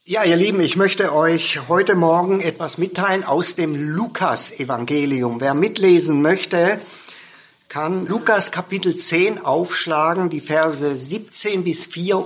Ja, ihr Lieben, ich möchte euch heute Morgen etwas mitteilen aus dem Lukas-Evangelium. Wer mitlesen möchte, kann Lukas Kapitel 10 aufschlagen, die Verse 17 bis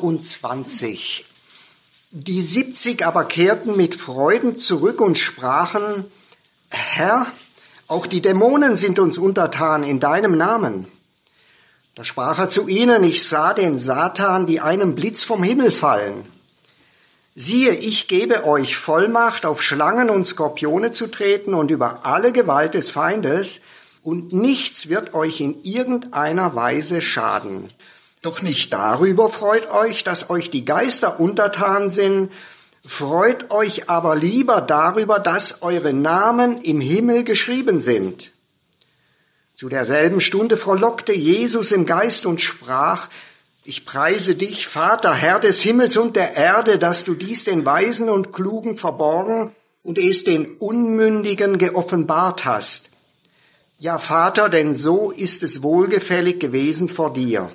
24. Die 70 aber kehrten mit Freuden zurück und sprachen: Herr, auch die Dämonen sind uns untertan in deinem Namen. Da sprach er zu ihnen: Ich sah den Satan wie einen Blitz vom Himmel fallen. Siehe, ich gebe euch Vollmacht, auf Schlangen und Skorpione zu treten und über alle Gewalt des Feindes, und nichts wird euch in irgendeiner Weise schaden. Doch nicht darüber freut euch, dass euch die Geister untertan sind, freut euch aber lieber darüber, dass eure Namen im Himmel geschrieben sind. Zu derselben Stunde frohlockte Jesus im Geist und sprach: Ich preise dich, Vater, Herr des Himmels und der Erde, dass du dies den Weisen und Klugen verborgen und es den Unmündigen geoffenbart hast. Ja, Vater, denn so ist es wohlgefällig gewesen vor dir.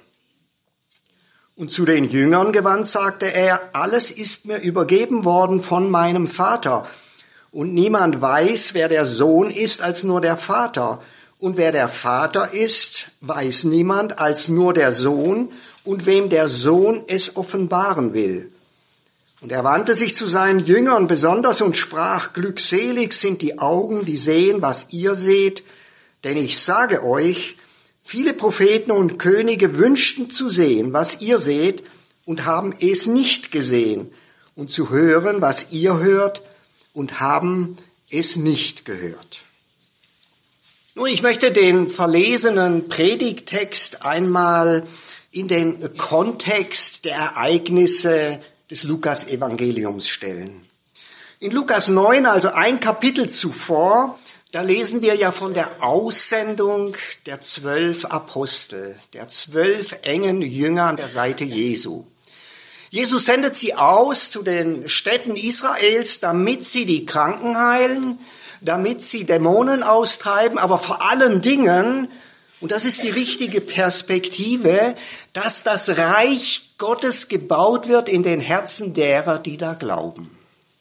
Und zu den Jüngern gewandt sagte er: Alles ist mir übergeben worden von meinem Vater. Und niemand weiß, wer der Sohn ist, als nur der Vater. Und wer der Vater ist, weiß niemand als nur der Sohn, und wem der Sohn es offenbaren will. Und er wandte sich zu seinen Jüngern besonders und sprach: Glückselig sind die Augen, die sehen, was ihr seht. Denn ich sage euch, viele Propheten und Könige wünschten zu sehen, was ihr seht, und haben es nicht gesehen, und zu hören, was ihr hört, und haben es nicht gehört. Nun, ich möchte den verlesenen Predigttext einmal in den Kontext der Ereignisse des Lukas-Evangeliums stellen. In Lukas 9, also ein Kapitel zuvor, da lesen wir ja von der Aussendung der 12 Apostel, der 12 engen Jünger an der Seite Jesu. Jesus sendet sie aus zu den Städten Israels, damit sie die Kranken heilen, damit sie Dämonen austreiben, aber vor allen Dingen, und das ist die richtige Perspektive, dass das Reich Gottes gebaut wird in den Herzen derer, die da glauben.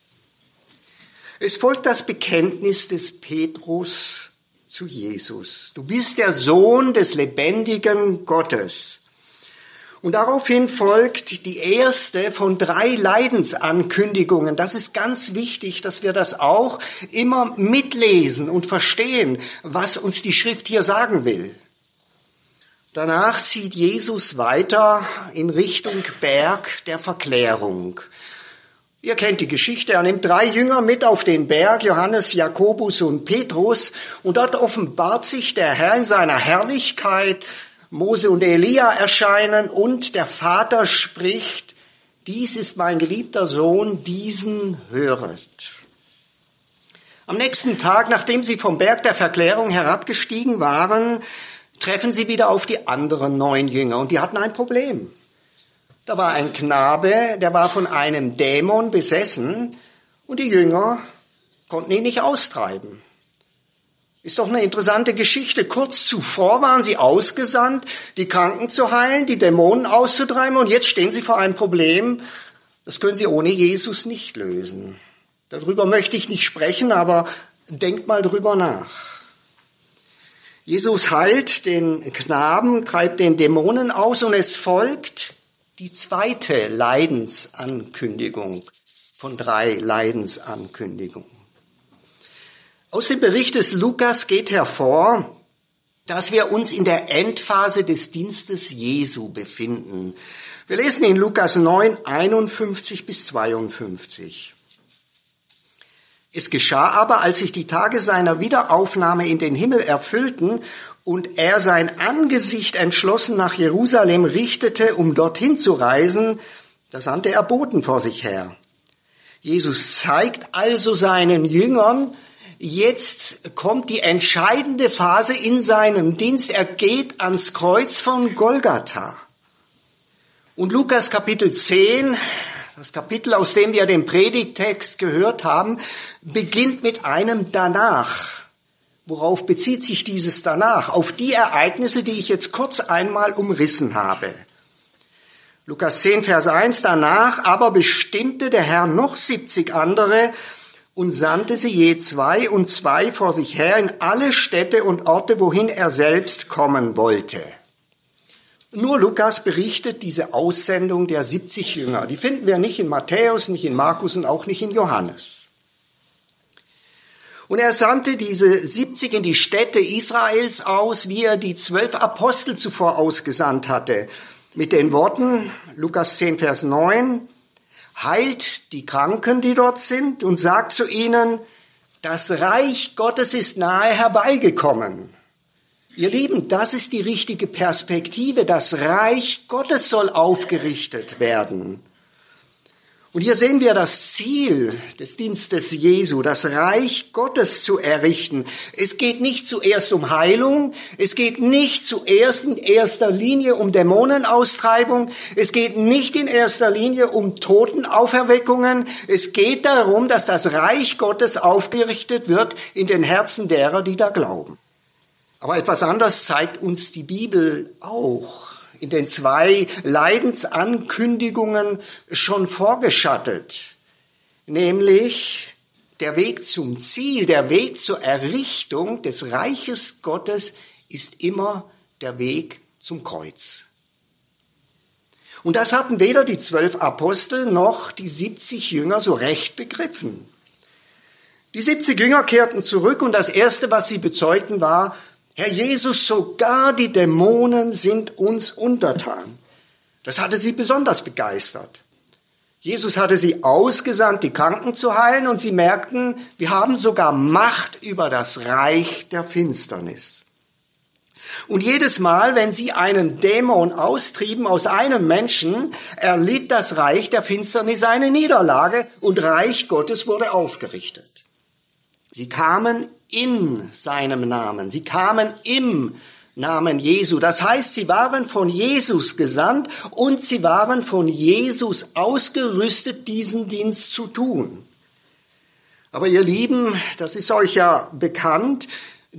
Es folgt das Bekenntnis des Petrus zu Jesus. Du bist der Sohn des lebendigen Gottes. Und daraufhin folgt die erste von 3 Leidensankündigungen. Das ist ganz wichtig, dass wir das auch immer mitlesen und verstehen, was uns die Schrift hier sagen will. Danach zieht Jesus weiter in Richtung Berg der Verklärung. Ihr kennt die Geschichte, er nimmt 3 Jünger mit auf den Berg, Johannes, Jakobus und Petrus, und dort offenbart sich der Herr in seiner Herrlichkeit. Mose und Elia erscheinen und der Vater spricht: Dies ist mein geliebter Sohn, diesen höret. Am nächsten Tag, nachdem sie vom Berg der Verklärung herabgestiegen waren, treffen sie wieder auf die anderen 9 Jünger, und die hatten ein Problem. Da war ein Knabe, der war von einem Dämon besessen, und die Jünger konnten ihn nicht austreiben. Ist doch eine interessante Geschichte. Kurz zuvor waren sie ausgesandt, die Kranken zu heilen, die Dämonen auszutreiben, und jetzt stehen sie vor einem Problem, das können sie ohne Jesus nicht lösen. Darüber möchte ich nicht sprechen, aber denkt mal drüber nach. Jesus heilt den Knaben, treibt den Dämonen aus, und es folgt die zweite Leidensankündigung von 3 Leidensankündigungen. Aus dem Bericht des Lukas geht hervor, dass wir uns in der Endphase des Dienstes Jesu befinden. Wir lesen in Lukas 9, 51 bis 52. Es geschah aber, als sich die Tage seiner Wiederaufnahme in den Himmel erfüllten und er sein Angesicht entschlossen nach Jerusalem richtete, um dorthin zu reisen, da sandte er Boten vor sich her. Jesus zeigt also seinen Jüngern, jetzt kommt die entscheidende Phase in seinem Dienst. Er geht ans Kreuz von Golgatha. Und Lukas Kapitel 10, das Kapitel, aus dem wir den Predigttext gehört haben, beginnt mit einem Danach. Worauf bezieht sich dieses Danach? Auf die Ereignisse, die ich jetzt kurz einmal umrissen habe. Lukas 10, Vers 1, danach aber bestimmte der Herr noch 70 andere und sandte sie je 2 und 2 vor sich her in alle Städte und Orte, wohin er selbst kommen wollte. Nur Lukas berichtet diese Aussendung der 70 Jünger. Die finden wir nicht in Matthäus, nicht in Markus und auch nicht in Johannes. Und er sandte diese 70 in die Städte Israels aus, wie er die 12 Apostel zuvor ausgesandt hatte. Mit den Worten, Lukas 10, Vers 9, heilt die Kranken, die dort sind, und sagt zu ihnen, das Reich Gottes ist nahe herbeigekommen. Ihr Lieben, das ist die richtige Perspektive. Das Reich Gottes soll aufgerichtet werden. Und hier sehen wir das Ziel des Dienstes Jesu, das Reich Gottes zu errichten. Es geht nicht zuerst um Heilung, es geht nicht zuerst in erster Linie um Dämonenaustreibung, es geht nicht in erster Linie um Totenauferweckungen. Es geht darum, dass das Reich Gottes aufgerichtet wird in den Herzen derer, die da glauben. Aber etwas anderes zeigt uns die Bibel auch in den 2 Leidensankündigungen schon vorgeschattet, nämlich der Weg zum Ziel, der Weg zur Errichtung des Reiches Gottes ist immer der Weg zum Kreuz. Und das hatten weder die 12 Apostel noch die 70 Jünger so recht begriffen. Die 70 Jünger kehrten zurück und das Erste, was sie bezeugten, war, Herr Jesus, sogar die Dämonen sind uns untertan. Das hatte sie besonders begeistert. Jesus hatte sie ausgesandt, die Kranken zu heilen, und sie merkten, wir haben sogar Macht über das Reich der Finsternis. Und jedes Mal, wenn sie einen Dämon austrieben aus einem Menschen, erlitt das Reich der Finsternis eine Niederlage und Reich Gottes wurde aufgerichtet. Sie kamen in seinem Namen. Sie kamen im Namen Jesu. Das heißt, sie waren von Jesus gesandt und sie waren von Jesus ausgerüstet, diesen Dienst zu tun. Aber ihr Lieben, das ist euch ja bekannt,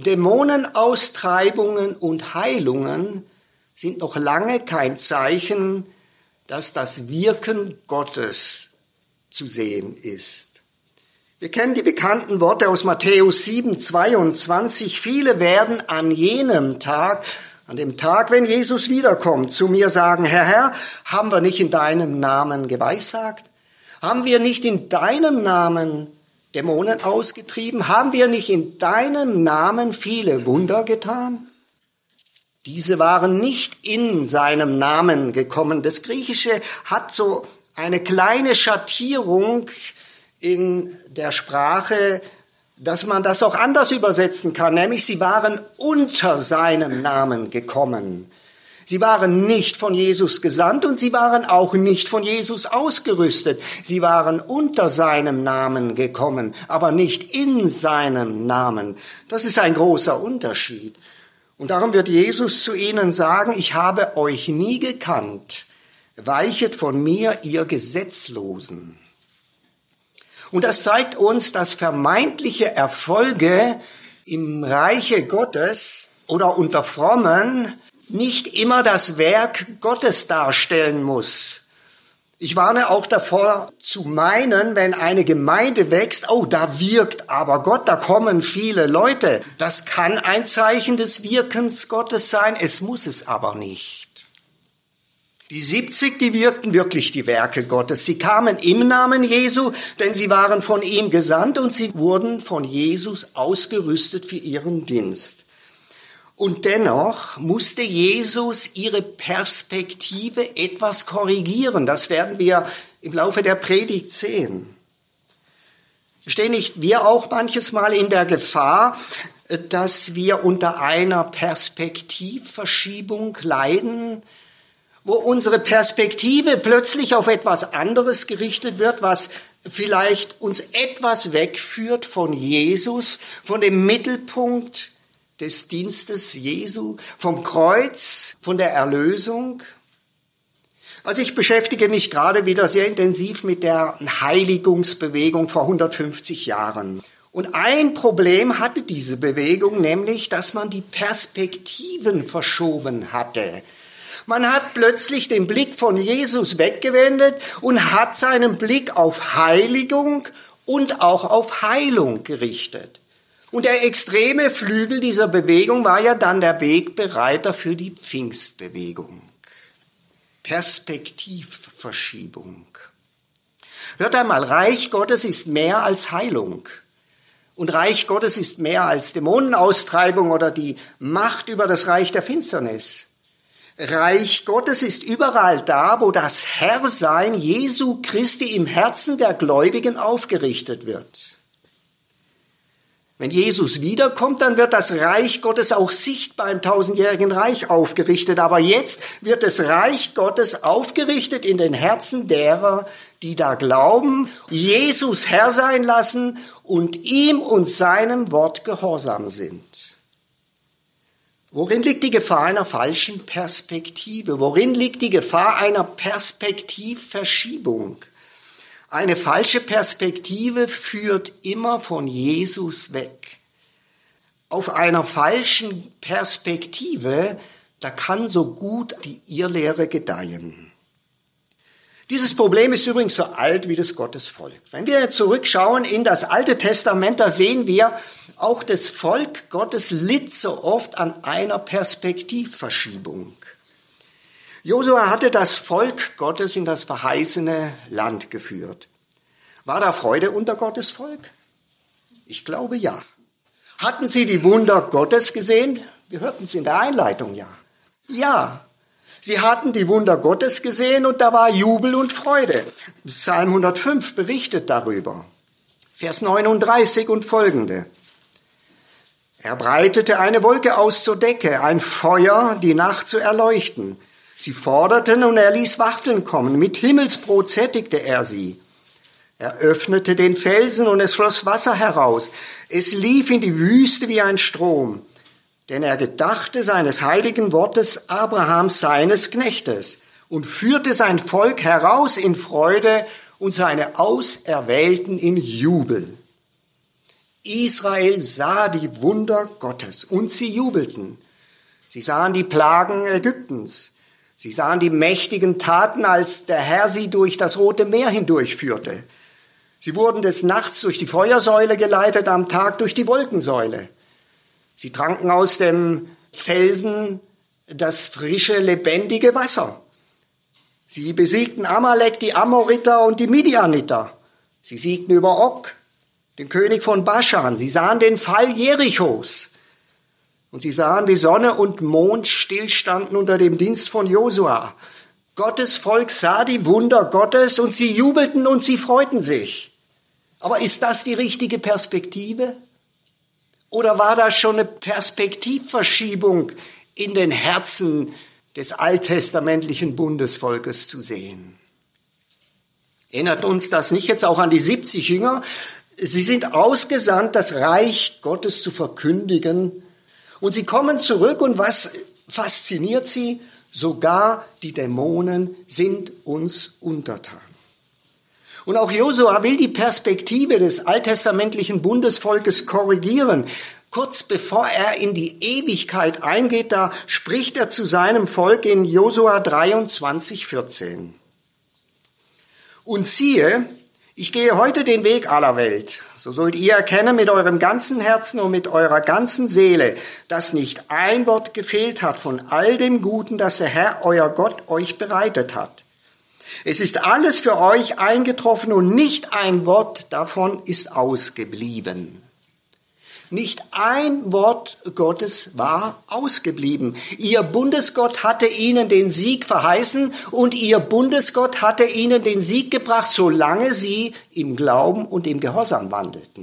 Dämonenaustreibungen und Heilungen sind noch lange kein Zeichen, dass das Wirken Gottes zu sehen ist. Wir kennen die bekannten Worte aus Matthäus 7, 22. Viele werden an jenem Tag, an dem Tag, wenn Jesus wiederkommt, zu mir sagen, Herr, Herr, haben wir nicht in deinem Namen geweissagt? Haben wir nicht in deinem Namen Dämonen ausgetrieben? Haben wir nicht in deinem Namen viele Wunder getan? Diese waren nicht in seinem Namen gekommen. Das Griechische hat so eine kleine Schattierung in der Sprache, dass man das auch anders übersetzen kann, nämlich sie waren unter seinem Namen gekommen. Sie waren nicht von Jesus gesandt und sie waren auch nicht von Jesus ausgerüstet. Sie waren unter seinem Namen gekommen, aber nicht in seinem Namen. Das ist ein großer Unterschied. Und darum wird Jesus zu ihnen sagen, ich habe euch nie gekannt. Weichet von mir, ihr Gesetzlosen. Und das zeigt uns, dass vermeintliche Erfolge im Reiche Gottes oder unter Frommen nicht immer das Werk Gottes darstellen muss. Ich warne auch davor zu meinen, wenn eine Gemeinde wächst, oh, da wirkt aber Gott, da kommen viele Leute. Das kann ein Zeichen des Wirkens Gottes sein, es muss es aber nicht. Die 70, die wirkten wirklich die Werke Gottes. Sie kamen im Namen Jesu, denn sie waren von ihm gesandt und sie wurden von Jesus ausgerüstet für ihren Dienst. Und dennoch musste Jesus ihre Perspektive etwas korrigieren. Das werden wir im Laufe der Predigt sehen. Stehen nicht wir auch manches Mal in der Gefahr, dass wir unter einer Perspektivverschiebung leiden, wo unsere Perspektive plötzlich auf etwas anderes gerichtet wird, was vielleicht uns etwas wegführt von Jesus, von dem Mittelpunkt des Dienstes Jesu, vom Kreuz, von der Erlösung. Also ich beschäftige mich gerade wieder sehr intensiv mit der Heiligungsbewegung vor 150 Jahren. Und ein Problem hatte diese Bewegung, nämlich, dass man die Perspektiven verschoben hatte. Man hat plötzlich den Blick von Jesus weggewendet und hat seinen Blick auf Heiligung und auch auf Heilung gerichtet. Und der extreme Flügel dieser Bewegung war ja dann der Wegbereiter für die Pfingstbewegung. Perspektivverschiebung. Hört einmal, Reich Gottes ist mehr als Heilung. Und Reich Gottes ist mehr als Dämonenaustreibung oder die Macht über das Reich der Finsternis. Reich Gottes ist überall da, wo das Herrsein Jesu Christi im Herzen der Gläubigen aufgerichtet wird. Wenn Jesus wiederkommt, dann wird das Reich Gottes auch sichtbar im tausendjährigen Reich aufgerichtet. Aber jetzt wird das Reich Gottes aufgerichtet in den Herzen derer, die da glauben, Jesus Herr sein lassen und ihm und seinem Wort gehorsam sind. Worin liegt die Gefahr einer falschen Perspektive? Worin liegt die Gefahr einer Perspektivverschiebung? Eine falsche Perspektive führt immer von Jesus weg. Auf einer falschen Perspektive, da kann so gut die Irrlehre gedeihen. Dieses Problem ist übrigens so alt wie das Gottesvolk. Wenn wir zurückschauen in das Alte Testament, da sehen wir, auch das Volk Gottes litt so oft an einer Perspektivverschiebung. Josua hatte das Volk Gottes in das verheißene Land geführt. War da Freude unter Gottes Volk? Ich glaube ja. Hatten sie die Wunder Gottes gesehen? Wir hörten es in der Einleitung ja. Ja, sie hatten die Wunder Gottes gesehen und da war Jubel und Freude. Psalm 105 berichtet darüber. Vers 39 und folgende. Er breitete eine Wolke aus zur Decke, ein Feuer, die Nacht zu erleuchten. Sie forderten und er ließ Wachteln kommen. Mit Himmelsbrot sättigte er sie. Er öffnete den Felsen und es floss Wasser heraus. Es lief in die Wüste wie ein Strom. Denn er gedachte seines heiligen Wortes Abrahams, seines Knechtes, und führte sein Volk heraus in Freude und seine Auserwählten in Jubel. Israel sah die Wunder Gottes und sie jubelten. Sie sahen die Plagen Ägyptens. Sie sahen die mächtigen Taten, als der Herr sie durch das Rote Meer hindurchführte. Sie wurden des Nachts durch die Feuersäule geleitet, am Tag durch die Wolkensäule. Sie tranken aus dem Felsen das frische, lebendige Wasser. Sie besiegten Amalek, die Amoriter und die Midianiter. Sie siegten über Og, den König von Baschan. Sie sahen den Fall Jerichos. Und sie sahen, wie Sonne und Mond stillstanden unter dem Dienst von Josua. Gottes Volk sah die Wunder Gottes und sie jubelten und sie freuten sich. Aber ist das die richtige Perspektive? Oder war das schon eine Perspektivverschiebung in den Herzen des alttestamentlichen Bundesvolkes zu sehen? Erinnert uns das nicht jetzt auch an die 70 Jünger? Sie sind ausgesandt, das Reich Gottes zu verkündigen. Und sie kommen zurück und was fasziniert sie? Sogar die Dämonen sind uns untertan. Und auch Josua will die Perspektive des alttestamentlichen Bundesvolkes korrigieren. Kurz bevor er in die Ewigkeit eingeht, da spricht er zu seinem Volk in Josua 23,14. Und siehe, ich gehe heute den Weg aller Welt. So sollt ihr erkennen mit eurem ganzen Herzen und mit eurer ganzen Seele, dass nicht ein Wort gefehlt hat von all dem Guten, das der Herr, euer Gott, euch bereitet hat. Es ist alles für euch eingetroffen und nicht ein Wort davon ist ausgeblieben. Nicht ein Wort Gottes war ausgeblieben. Ihr Bundesgott hatte ihnen den Sieg verheißen und ihr Bundesgott hatte ihnen den Sieg gebracht, solange sie im Glauben und im Gehorsam wandelten.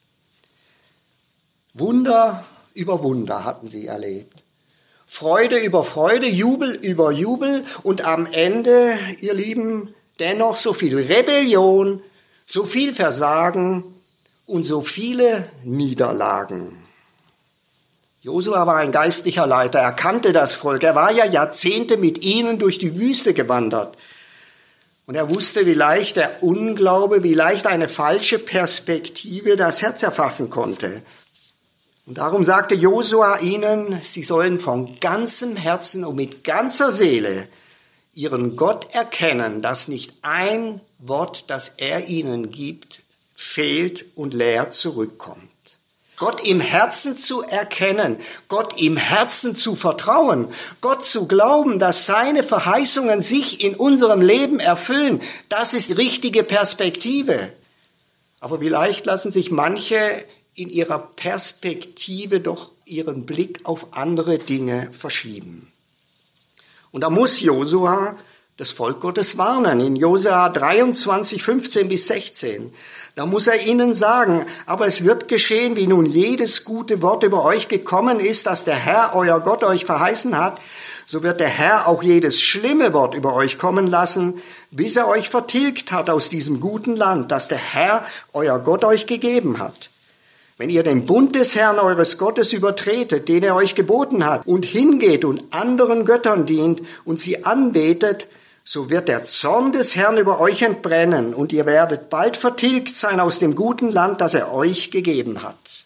Wunder über Wunder hatten sie erlebt. Freude über Freude, Jubel über Jubel und am Ende, ihr Lieben, dennoch so viel Rebellion, so viel Versagen und so viele Niederlagen. Josua war ein geistlicher Leiter, er kannte das Volk, er war ja Jahrzehnte mit ihnen durch die Wüste gewandert. Und er wusste, wie leicht der Unglaube, wie leicht eine falsche Perspektive das Herz erfassen konnte. Und darum sagte Josua ihnen, sie sollen von ganzem Herzen und mit ganzer Seele ihren Gott erkennen, dass nicht ein Wort, das er ihnen gibt, fehlt und leer zurückkommt. Gott im Herzen zu erkennen, Gott im Herzen zu vertrauen, Gott zu glauben, dass seine Verheißungen sich in unserem Leben erfüllen, das ist die richtige Perspektive. Aber vielleicht lassen sich manche in ihrer Perspektive doch ihren Blick auf andere Dinge verschieben. Und da muss Josua das Volk Gottes warnen. In Josua 23, 15 bis 16. Da muss er ihnen sagen, aber es wird geschehen, wie nun jedes gute Wort über euch gekommen ist, das der Herr, euer Gott, euch verheißen hat, so wird der Herr auch jedes schlimme Wort über euch kommen lassen, bis er euch vertilgt hat aus diesem guten Land, das der Herr, euer Gott, euch gegeben hat. Wenn ihr den Bund des Herrn eures Gottes übertretet, den er euch geboten hat, und hingeht und anderen Göttern dient und sie anbetet, so wird der Zorn des Herrn über euch entbrennen und ihr werdet bald vertilgt sein aus dem guten Land, das er euch gegeben hat.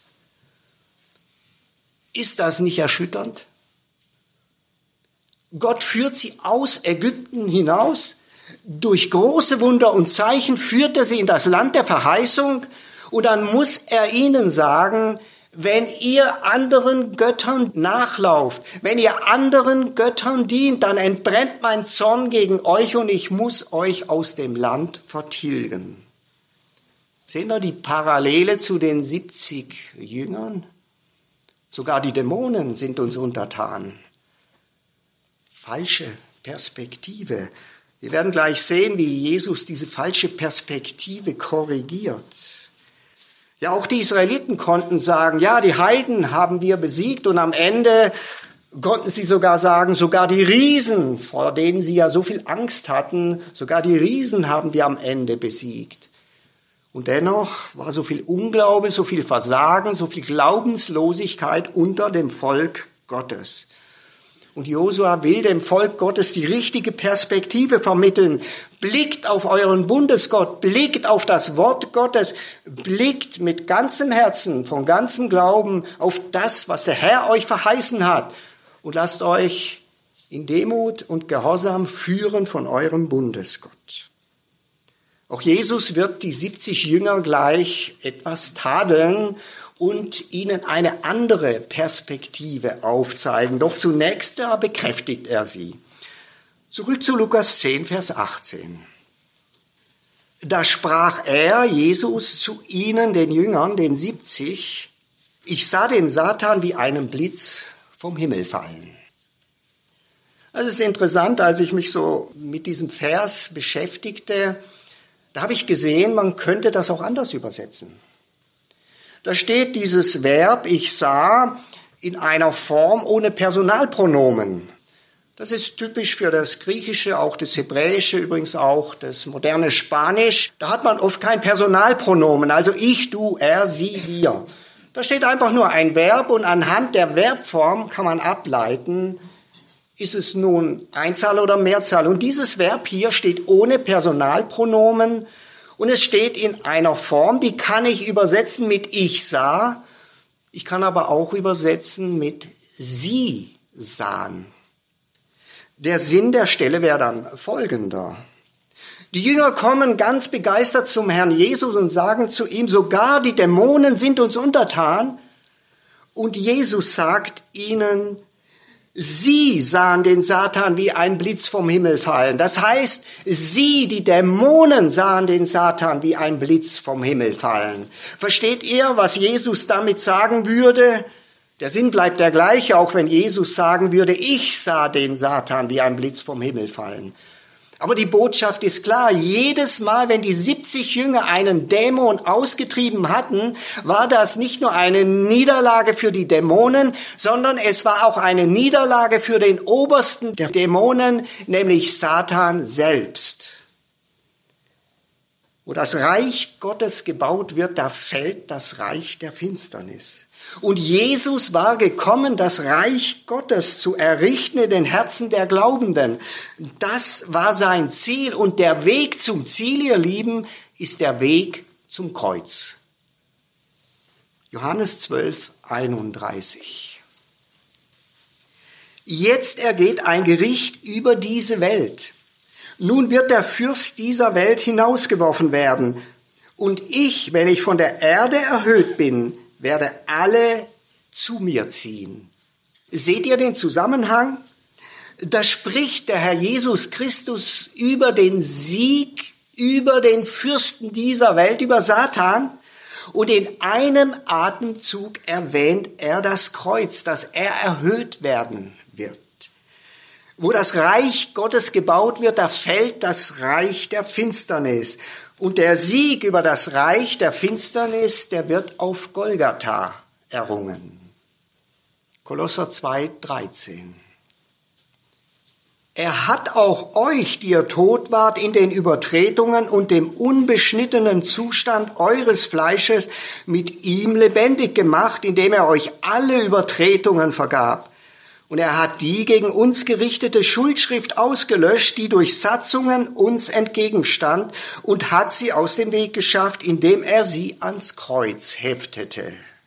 Ist das nicht erschütternd? Gott führt sie aus Ägypten hinaus. Durch große Wunder und Zeichen führt er sie in das Land der Verheißung. Und dann muss er ihnen sagen, wenn ihr anderen Göttern nachlauft, wenn ihr anderen Göttern dient, dann entbrennt mein Zorn gegen euch und ich muss euch aus dem Land vertilgen. Sehen wir die Parallele zu den 70 Jüngern? Sogar die Dämonen sind uns untertan. Falsche Perspektive. Wir werden gleich sehen, wie Jesus diese falsche Perspektive korrigiert. Ja, auch die Israeliten konnten sagen, ja, die Heiden haben wir besiegt und am Ende konnten sie sogar sagen, sogar die Riesen, vor denen sie ja so viel Angst hatten, sogar die Riesen haben wir am Ende besiegt. Und dennoch war so viel Unglaube, so viel Versagen, so viel Glaubenslosigkeit unter dem Volk Gottes. Und Josua will dem Volk Gottes die richtige Perspektive vermitteln. Blickt auf euren Bundesgott, blickt auf das Wort Gottes, blickt mit ganzem Herzen, von ganzem Glauben auf das, was der Herr euch verheißen hat. Und lasst euch in Demut und Gehorsam führen von eurem Bundesgott. Auch Jesus wird die 70 Jünger gleich etwas tadeln und ihnen eine andere Perspektive aufzeigen. Doch zunächst bekräftigt er sie. Zurück zu Lukas 10, Vers 18. Da sprach er, Jesus, zu ihnen, den Jüngern, den 70, ich sah den Satan wie einen Blitz vom Himmel fallen. Das ist interessant, als ich mich so mit diesem Vers beschäftigte, da habe ich gesehen, man könnte das auch anders übersetzen. Da steht dieses Verb, ich sah, in einer Form ohne Personalpronomen. Das ist typisch für das Griechische, auch das Hebräische, übrigens auch das moderne Spanisch. Da hat man oft kein Personalpronomen, also ich, du, er, sie, wir. Da steht einfach nur ein Verb und anhand der Verbform kann man ableiten, ist es nun Einzahl oder Mehrzahl. Und dieses Verb hier steht ohne Personalpronomen. Und es steht in einer Form, die kann ich übersetzen mit ich sah. Ich kann aber auch übersetzen mit sie sahen. Der Sinn der Stelle wäre dann folgender. Die Jünger kommen ganz begeistert zum Herrn Jesus und sagen zu ihm, sogar die Dämonen sind uns untertan. Und Jesus sagt ihnen, sie sahen den Satan wie ein Blitz vom Himmel fallen. Das heißt, sie, die Dämonen, sahen den Satan wie ein Blitz vom Himmel fallen. Versteht ihr, was Jesus damit sagen würde? Der Sinn bleibt der gleiche, auch wenn Jesus sagen würde, ich sah den Satan wie ein Blitz vom Himmel fallen. Aber die Botschaft ist klar, jedes Mal, wenn die 70 Jünger einen Dämon ausgetrieben hatten, war das nicht nur eine Niederlage für die Dämonen, sondern es war auch eine Niederlage für den Obersten der Dämonen, nämlich Satan selbst. Wo das Reich Gottes gebaut wird, da fällt das Reich der Finsternis. Und Jesus war gekommen, das Reich Gottes zu errichten in den Herzen der Glaubenden. Das war sein Ziel. Und der Weg zum Ziel, ihr Lieben, ist der Weg zum Kreuz. Johannes 12, 31. Jetzt ergeht ein Gericht über diese Welt. Nun wird der Fürst dieser Welt hinausgeworfen werden. Und ich, wenn ich von der Erde erhöht bin, werde alle zu mir ziehen. Seht ihr den Zusammenhang? Da spricht der Herr Jesus Christus über den Sieg, über den Fürsten dieser Welt, über Satan. Und in einem Atemzug erwähnt er das Kreuz, dass er erhöht werden wird. Wo das Reich Gottes gebaut wird, da fällt das Reich der Finsternis. Und der Sieg über das Reich der Finsternis, der wird auf Golgatha errungen. Kolosser 2, 13. Er hat auch euch, die ihr tot wart, in den Übertretungen und dem unbeschnittenen Zustand eures Fleisches mit ihm lebendig gemacht, indem er euch alle Übertretungen vergab. Und er hat die gegen uns gerichtete Schuldschrift ausgelöscht, die durch Satzungen uns entgegenstand, und hat sie aus dem Weg geschafft, indem er sie ans Kreuz heftete.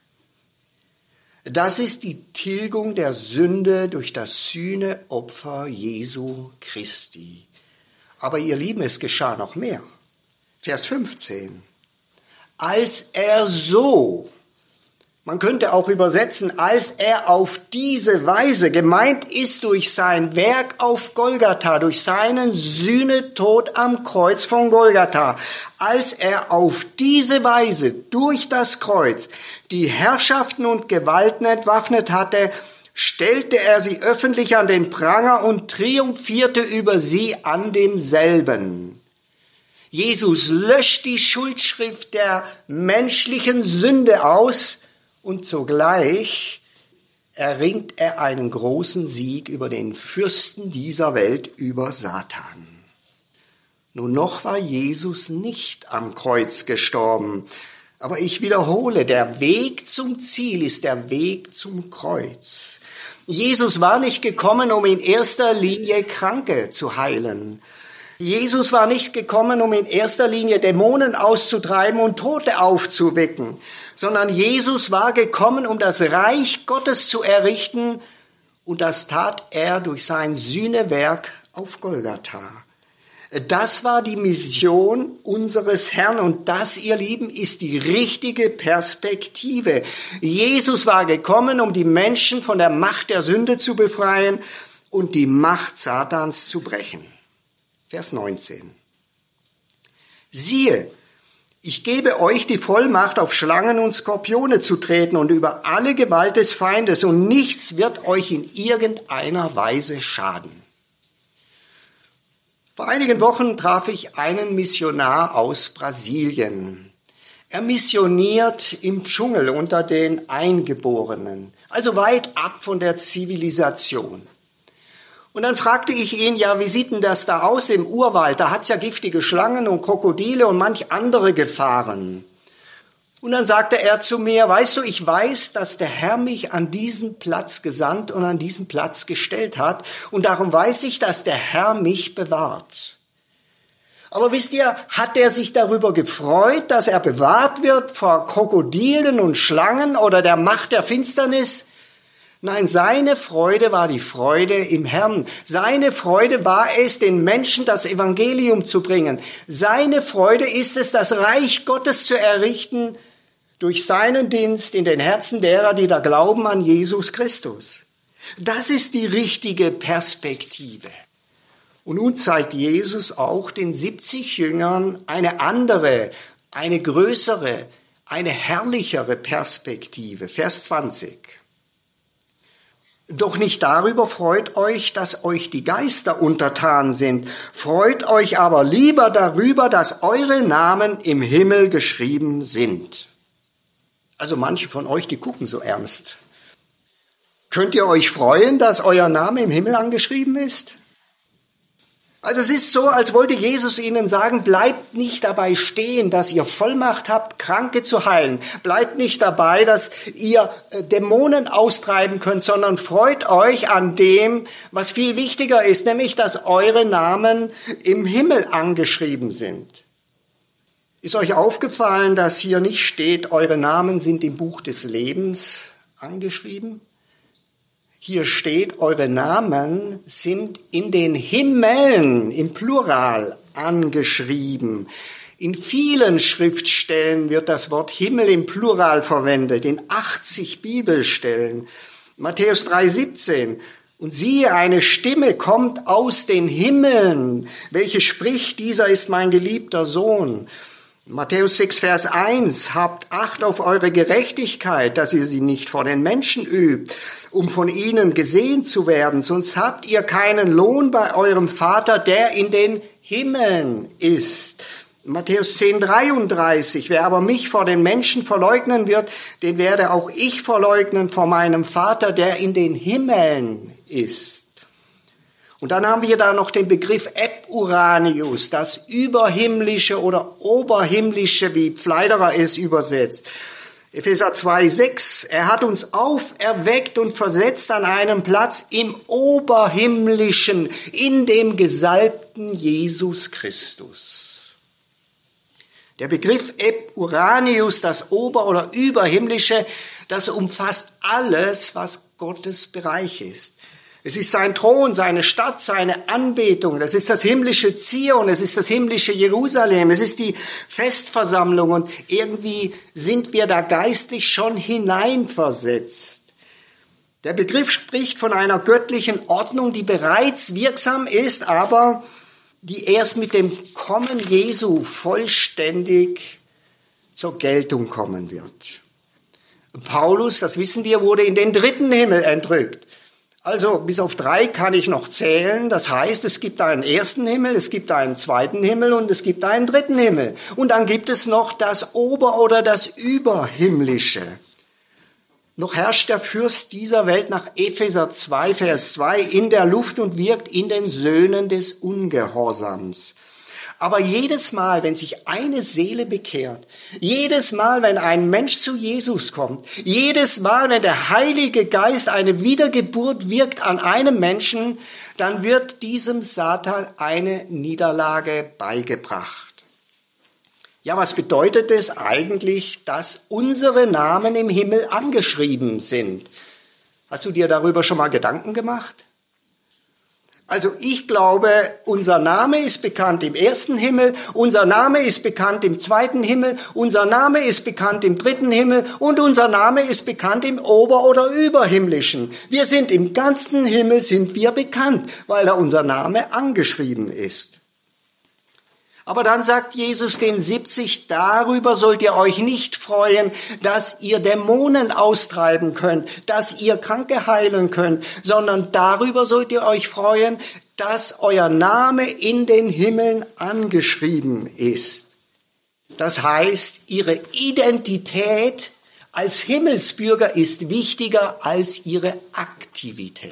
Das ist die Tilgung der Sünde durch das Sühneopfer Jesu Christi. Aber ihr Lieben, es geschah noch mehr. Vers 15. Als er so, man könnte auch übersetzen, als er auf diese Weise, gemeint ist durch sein Werk auf Golgatha, durch seinen Sühnetod am Kreuz von Golgatha, als er auf diese Weise durch das Kreuz die Herrschaften und Gewalten entwaffnet hatte, stellte er sie öffentlich an den Pranger und triumphierte über sie an demselben. Jesus löscht die Schuldschrift der menschlichen Sünde aus, und zugleich erringt er einen großen Sieg über den Fürsten dieser Welt, über Satan. Nun noch war Jesus nicht am Kreuz gestorben, aber ich wiederhole, der Weg zum Ziel ist der Weg zum Kreuz. Jesus war nicht gekommen, um in erster Linie Kranke zu heilen. Jesus war nicht gekommen, um in erster Linie Dämonen auszutreiben und Tote aufzuwecken, sondern Jesus war gekommen, um das Reich Gottes zu errichten, und das tat er durch sein Sühnewerk auf Golgatha. Das war die Mission unseres Herrn, und das, ihr Lieben, ist die richtige Perspektive. Jesus war gekommen, um die Menschen von der Macht der Sünde zu befreien und die Macht Satans zu brechen. Vers 19. Siehe, ich gebe euch die Vollmacht, auf Schlangen und Skorpione zu treten und über alle Gewalt des Feindes, und nichts wird euch in irgendeiner Weise schaden. Vor einigen Wochen traf ich einen Missionar aus Brasilien. Er missioniert im Dschungel unter den Eingeborenen, also weit ab von der Zivilisation. Und dann fragte ich ihn, ja, wie sieht denn das da aus im Urwald? Da hat's ja giftige Schlangen und Krokodile und manch andere Gefahren. Und dann sagte er zu mir, weißt du, ich weiß, dass der Herr mich an diesen Platz gesandt und an diesen Platz gestellt hat. Und darum weiß ich, dass der Herr mich bewahrt. Aber wisst ihr, hat er sich darüber gefreut, dass er bewahrt wird vor Krokodilen und Schlangen oder der Macht der Finsternis? Nein, seine Freude war die Freude im Herrn. Seine Freude war es, den Menschen das Evangelium zu bringen. Seine Freude ist es, das Reich Gottes zu errichten durch seinen Dienst in den Herzen derer, die da glauben an Jesus Christus. Das ist die richtige Perspektive. Und nun zeigt Jesus auch den 70 Jüngern eine andere, eine größere, eine herrlichere Perspektive. Vers 20. Doch nicht darüber freut euch, dass euch die Geister untertan sind. Freut euch aber lieber darüber, dass eure Namen im Himmel geschrieben sind. Also manche von euch, die gucken so ernst. Könnt ihr euch freuen, dass euer Name im Himmel angeschrieben ist? Also es ist so, als wollte Jesus ihnen sagen, bleibt nicht dabei stehen, dass ihr Vollmacht habt, Kranke zu heilen. Bleibt nicht dabei, dass ihr Dämonen austreiben könnt, sondern freut euch an dem, was viel wichtiger ist, nämlich, dass eure Namen im Himmel angeschrieben sind. Ist euch aufgefallen, dass hier nicht steht, eure Namen sind im Buch des Lebens angeschrieben? Hier steht, eure Namen sind in den Himmeln im Plural angeschrieben. In vielen Schriftstellen wird das Wort Himmel im Plural verwendet, in 80 Bibelstellen. Matthäus 3,17. Und siehe, eine Stimme kommt aus den Himmeln, welche spricht, dieser ist mein geliebter Sohn. Matthäus 6, Vers 1, habt Acht auf eure Gerechtigkeit, dass ihr sie nicht vor den Menschen übt, um von ihnen gesehen zu werden, sonst habt ihr keinen Lohn bei eurem Vater, der in den Himmeln ist. Matthäus 10, 33, wer aber mich vor den Menschen verleugnen wird, den werde auch ich verleugnen vor meinem Vater, der in den Himmeln ist. Und dann haben wir da noch den Begriff Epuranius, das Überhimmlische oder Oberhimmlische, wie Pfleiderer es übersetzt. Epheser 2,6, er hat uns auferweckt und versetzt an einem Platz im Oberhimmlischen, in dem Gesalbten Jesus Christus. Der Begriff Epuranius, das Ober- oder Überhimmlische, das umfasst alles, was Gottes Bereich ist. Es ist sein Thron, seine Stadt, seine Anbetung. Das ist das himmlische Zion, es ist das himmlische Jerusalem, es ist die Festversammlung. Und irgendwie sind wir da geistlich schon hineinversetzt. Der Begriff spricht von einer göttlichen Ordnung, die bereits wirksam ist, aber die erst mit dem Kommen Jesu vollständig zur Geltung kommen wird. Paulus, das wissen wir, wurde in den 3. Himmel entrückt. Also bis auf 3 kann ich noch zählen. Das heißt, es gibt einen 1. Himmel, es gibt einen 2. Himmel und es gibt einen 3. Himmel. Und dann gibt es noch das Ober- oder das Überhimmlische. Noch herrscht der Fürst dieser Welt nach Epheser 2, Vers 2 in der Luft und wirkt in den Söhnen des Ungehorsams. Aber jedes Mal, wenn sich eine Seele bekehrt, jedes Mal, wenn ein Mensch zu Jesus kommt, jedes Mal, wenn der Heilige Geist eine Wiedergeburt wirkt an einem Menschen, dann wird diesem Satan eine Niederlage beigebracht. Ja, was bedeutet es eigentlich, dass unsere Namen im Himmel angeschrieben sind? Hast du dir darüber schon mal Gedanken gemacht? Also ich glaube, unser Name ist bekannt im 1. Himmel, unser Name ist bekannt im 2. Himmel, unser Name ist bekannt im 3. Himmel und unser Name ist bekannt im Ober- oder Überhimmlischen. Wir sind im ganzen Himmel, sind wir bekannt, weil da unser Name angeschrieben ist. Aber dann sagt Jesus den 70, darüber sollt ihr euch nicht freuen, dass ihr Dämonen austreiben könnt, dass ihr Kranke heilen könnt, sondern darüber sollt ihr euch freuen, dass euer Name in den Himmeln angeschrieben ist. Das heißt, ihre Identität als Himmelsbürger ist wichtiger als ihre Aktivität.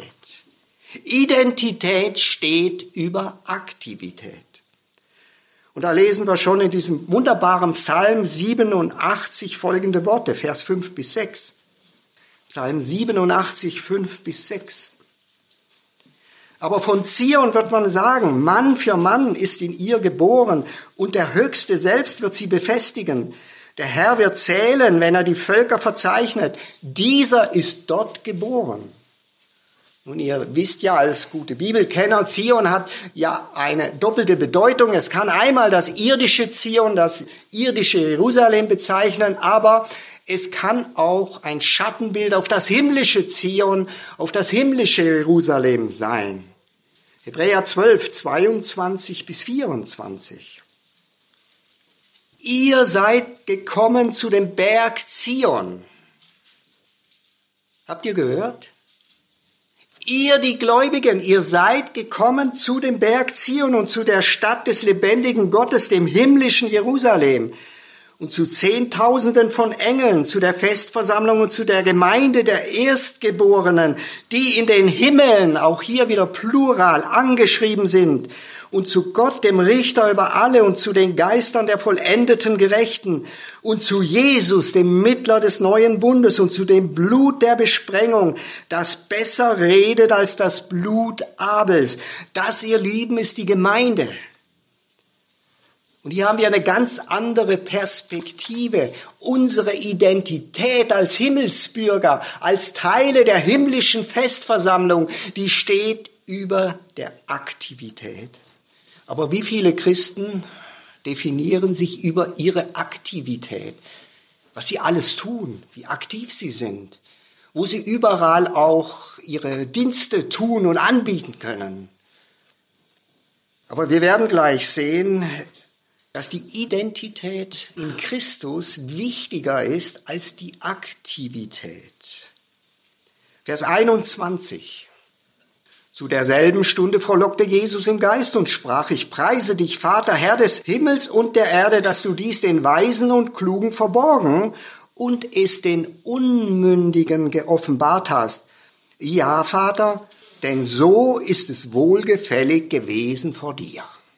Identität steht über Aktivität. Und da lesen wir schon in diesem wunderbaren Psalm 87 folgende Worte, Vers 5 bis 6. Psalm 87, 5 bis 6. Aber von Zion wird man sagen, Mann für Mann ist in ihr geboren und der Höchste selbst wird sie befestigen. Der Herr wird zählen, wenn er die Völker verzeichnet. Dieser ist dort geboren. Nun, ihr wisst ja als gute Bibelkenner, Zion hat ja eine doppelte Bedeutung. Es kann einmal das irdische Zion, das irdische Jerusalem bezeichnen, aber es kann auch ein Schattenbild auf das himmlische Zion, auf das himmlische Jerusalem sein. Hebräer 12, 22 bis 24. Ihr seid gekommen zu dem Berg Zion. Habt ihr gehört? Ihr, die Gläubigen, ihr seid gekommen zu dem Berg Zion und zu der Stadt des lebendigen Gottes, dem himmlischen Jerusalem und zu Zehntausenden von Engeln, zu der Festversammlung und zu der Gemeinde der Erstgeborenen, die in den Himmeln, auch hier wieder plural, angeschrieben sind, und zu Gott, dem Richter über alle, und zu den Geistern der vollendeten Gerechten, und zu Jesus, dem Mittler des neuen Bundes, und zu dem Blut der Besprengung, das besser redet als das Blut Abels. Das, ihr Lieben, ist die Gemeinde. Und hier haben wir eine ganz andere Perspektive. Unsere Identität als Himmelsbürger, als Teile der himmlischen Festversammlung, die steht über der Aktivität. Aber wie viele Christen definieren sich über ihre Aktivität, was sie alles tun, wie aktiv sie sind, wo sie überall auch ihre Dienste tun und anbieten können. Aber wir werden gleich sehen, dass die Identität in Christus wichtiger ist als die Aktivität. Vers 21. Zu derselben Stunde frohlockte Jesus im Geist und sprach: Ich preise dich, Vater, Herr des Himmels und der Erde, dass du dies den Weisen und Klugen verborgen und es den Unmündigen geoffenbart hast. Ja, Vater, denn so ist es wohlgefällig gewesen vor dir.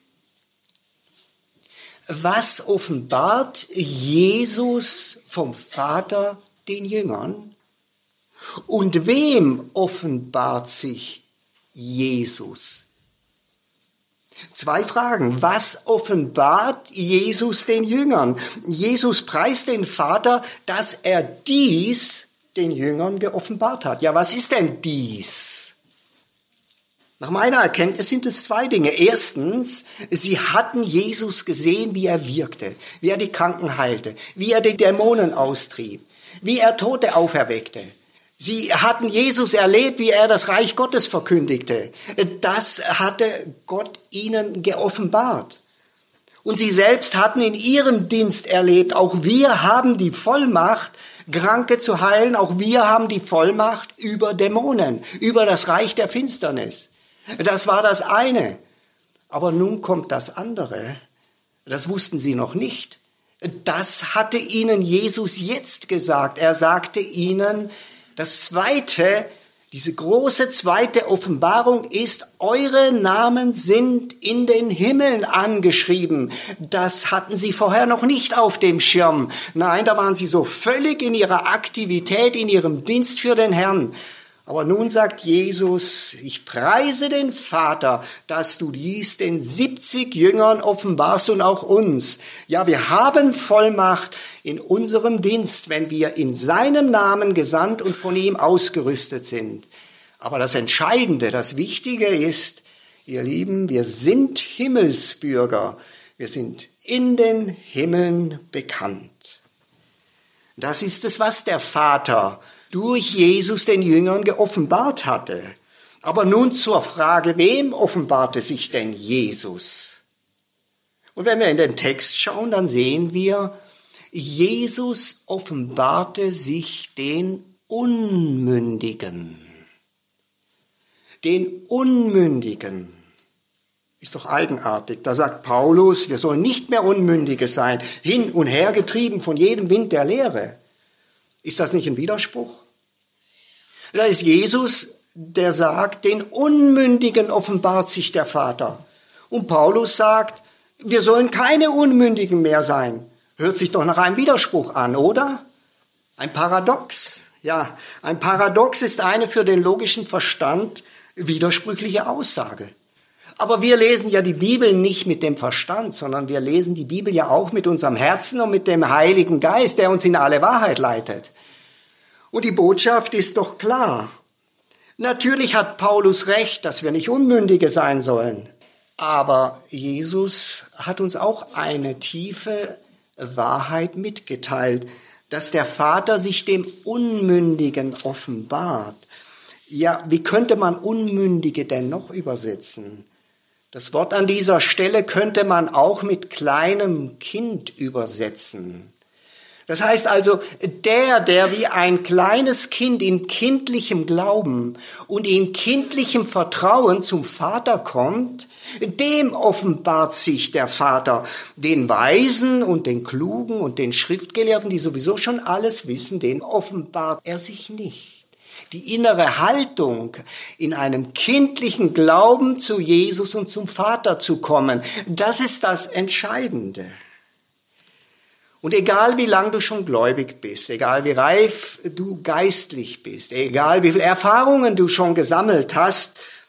Was offenbart Jesus vom Vater den Jüngern? Und wem offenbart sich Jesus? 2 Fragen. Was offenbart Jesus den Jüngern? Jesus preist den Vater, dass er dies den Jüngern geoffenbart hat. Ja, was ist denn dies? Nach meiner Erkenntnis sind es 2 Dinge. Erstens, sie hatten Jesus gesehen, wie er wirkte, wie er die Kranken heilte, wie er die Dämonen austrieb, wie er Tote auferweckte. Sie hatten Jesus erlebt, wie er das Reich Gottes verkündigte. Das hatte Gott ihnen geoffenbart. Und sie selbst hatten in ihrem Dienst erlebt, auch wir haben die Vollmacht, Kranke zu heilen, auch wir haben die Vollmacht über Dämonen, über das Reich der Finsternis. Das war das eine. Aber nun kommt das andere. Das wussten sie noch nicht. Das hatte ihnen Jesus jetzt gesagt. Er sagte ihnen, das zweite, diese große zweite Offenbarung ist, eure Namen sind in den Himmeln angeschrieben. Das hatten sie vorher noch nicht auf dem Schirm. Nein, da waren sie so völlig in ihrer Aktivität, in ihrem Dienst für den Herrn. Aber nun sagt Jesus, ich preise den Vater, dass du dies den 70 Jüngern offenbarst und auch uns. Ja, wir haben Vollmacht in unserem Dienst, wenn wir in seinem Namen gesandt und von ihm ausgerüstet sind. Aber das Entscheidende, das Wichtige ist, ihr Lieben, wir sind Himmelsbürger. Wir sind in den Himmeln bekannt. Das ist es, was der Vater durch Jesus den Jüngern geoffenbart hatte. Aber nun zur Frage, wem offenbarte sich denn Jesus? Und wenn wir in den Text schauen, dann sehen wir, Jesus offenbarte sich den Unmündigen. Den Unmündigen. Ist doch eigenartig. Da sagt Paulus, wir sollen nicht mehr Unmündige sein, hin und her getrieben von jedem Wind der Lehre. Ist das nicht ein Widerspruch? Da ist Jesus, der sagt, den Unmündigen offenbart sich der Vater. Und Paulus sagt, wir sollen keine Unmündigen mehr sein. Hört sich doch nach einem Widerspruch an, oder? Ein Paradox. Ja, ein Paradox ist eine für den logischen Verstand widersprüchliche Aussage. Aber wir lesen ja die Bibel nicht mit dem Verstand, sondern wir lesen die Bibel ja auch mit unserem Herzen und mit dem Heiligen Geist, der uns in alle Wahrheit leitet. Und die Botschaft ist doch klar. Natürlich hat Paulus recht, dass wir nicht Unmündige sein sollen. Aber Jesus hat uns auch eine tiefe Wahrheit mitgeteilt, dass der Vater sich dem Unmündigen offenbart. Ja, wie könnte man Unmündige denn noch übersetzen? Das Wort an dieser Stelle könnte man auch mit kleinem Kind übersetzen. Das heißt also, der wie ein kleines Kind in kindlichem Glauben und in kindlichem Vertrauen zum Vater kommt, dem offenbart sich der Vater. Den Weisen und den Klugen und den Schriftgelehrten, die sowieso schon alles wissen, denen offenbart er sich nicht. Die innere Haltung, in einem kindlichen Glauben zu Jesus und zum Vater zu kommen, das ist das Entscheidende. Und egal wie lang du schon gläubig bist, egal wie reif du geistlich bist, egal wie viele Erfahrungen du schon gesammelt hast,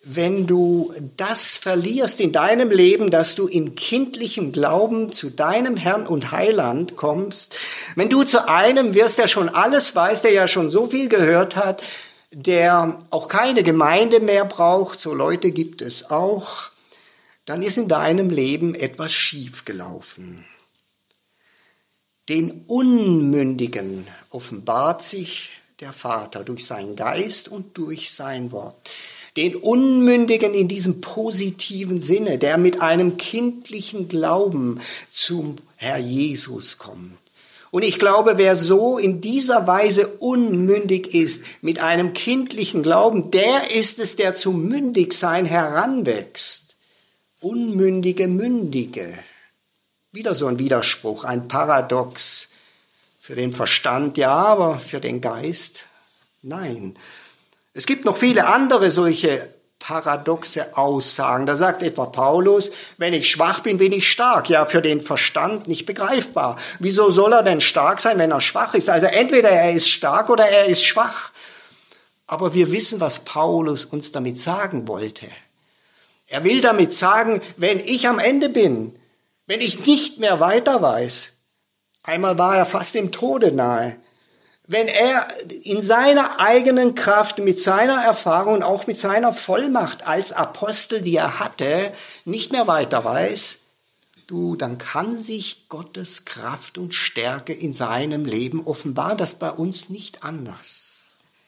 wenn du das verlierst in deinem Leben, dass du in kindlichem Glauben zu deinem Herrn und Heiland kommst, wenn du zu einem wirst, der schon alles weiß, der ja schon so viel gehört hat, der auch keine Gemeinde mehr braucht, so Leute gibt es auch, dann ist in deinem Leben etwas schiefgelaufen. Den Unmündigen offenbart sich der Vater durch seinen Geist und durch sein Wort. Den Unmündigen in diesem positiven Sinne, der mit einem kindlichen Glauben zum Herr Jesus kommt. Und ich glaube, wer so in dieser Weise unmündig ist, mit einem kindlichen Glauben, der ist es, der zum Mündigsein heranwächst. Unmündige, Mündige. Wieder so ein Widerspruch, ein Paradox. Für den Verstand ja, aber für den Geist nein. Es gibt noch viele andere solche paradoxe Aussagen. Da sagt etwa Paulus, wenn ich schwach bin, bin ich stark. Ja, für den Verstand nicht begreifbar. Wieso soll er denn stark sein, wenn er schwach ist? Also entweder er ist stark oder er ist schwach. Aber wir wissen, was Paulus uns damit sagen wollte. Er will damit sagen, wenn ich am Ende bin, wenn ich nicht mehr weiter weiß, einmal war er fast dem Tode nahe, wenn er in seiner eigenen Kraft, mit seiner Erfahrung und auch mit seiner Vollmacht als Apostel, die er hatte, nicht mehr weiter weiß, dann kann sich Gottes Kraft und Stärke in seinem Leben offenbaren. Das ist bei uns nicht anders.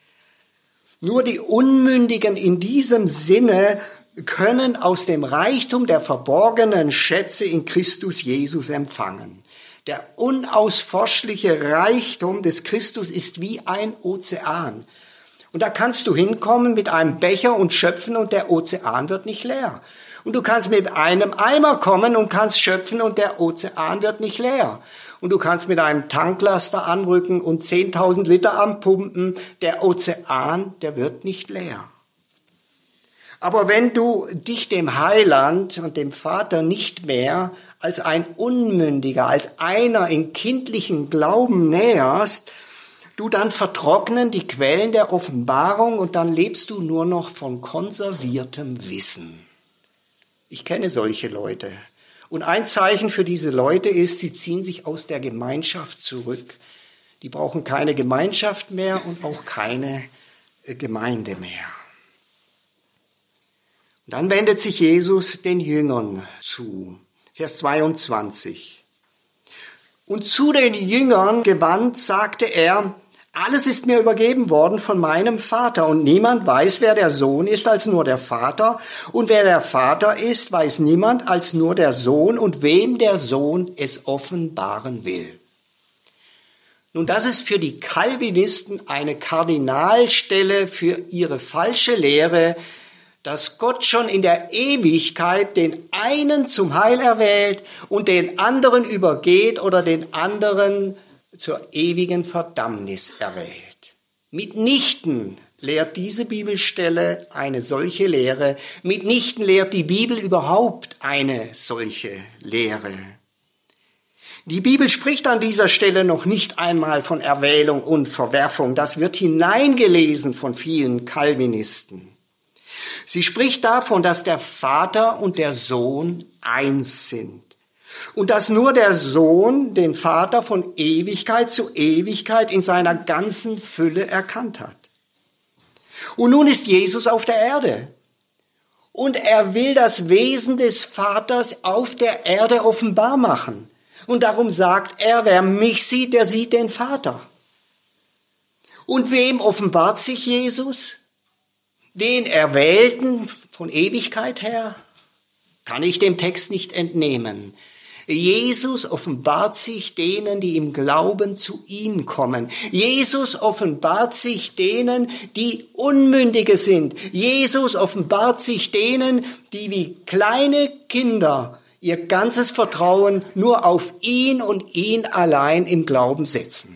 Nur die Unmündigen in diesem Sinne können aus dem Reichtum der verborgenen Schätze in Christus Jesus empfangen. Der unausforschliche Reichtum des Christus ist wie ein Ozean. Und da kannst du hinkommen mit einem Becher und schöpfen und der Ozean wird nicht leer. Und du kannst mit einem Eimer kommen und kannst schöpfen und der Ozean wird nicht leer. Und du kannst mit einem Tanklaster anrücken und 10.000 Liter anpumpen. Der Ozean, der wird nicht leer. Aber wenn du dich dem Heiland und dem Vater nicht mehr als ein Unmündiger, als einer in kindlichem Glauben näherst, dann vertrocknen die Quellen der Offenbarung und dann lebst du nur noch von konserviertem Wissen. Ich kenne solche Leute. Und ein Zeichen für diese Leute ist, sie ziehen sich aus der Gemeinschaft zurück. Die brauchen keine Gemeinschaft mehr und auch keine Gemeinde mehr. Dann wendet sich Jesus den Jüngern zu. Vers 22. Und zu den Jüngern gewandt sagte er, alles ist mir übergeben worden von meinem Vater und niemand weiß, wer der Sohn ist, als nur der Vater. Und wer der Vater ist, weiß niemand als nur der Sohn und wem der Sohn es offenbaren will. Nun, das ist für die Calvinisten eine Kardinalstelle für ihre falsche Lehre, dass Gott schon in der Ewigkeit den einen zum Heil erwählt und den anderen übergeht oder den anderen zur ewigen Verdammnis erwählt. Mitnichten lehrt diese Bibelstelle eine solche Lehre. Mitnichten lehrt die Bibel überhaupt eine solche Lehre. Die Bibel spricht an dieser Stelle noch nicht einmal von Erwählung und Verwerfung. Das wird hineingelesen von vielen Calvinisten. Sie spricht davon, dass der Vater und der Sohn eins sind und dass nur der Sohn den Vater von Ewigkeit zu Ewigkeit in seiner ganzen Fülle erkannt hat. Und nun ist Jesus auf der Erde und er will das Wesen des Vaters auf der Erde offenbar machen. Und darum sagt er, wer mich sieht, der sieht den Vater. Und wem offenbart sich Jesus? Den Erwählten von Ewigkeit her? Kann ich dem Text nicht entnehmen. Jesus offenbart sich denen, die im Glauben zu ihm kommen. Jesus offenbart sich denen, die Unmündige sind. Jesus offenbart sich denen, die wie kleine Kinder ihr ganzes Vertrauen nur auf ihn und ihn allein im Glauben setzen.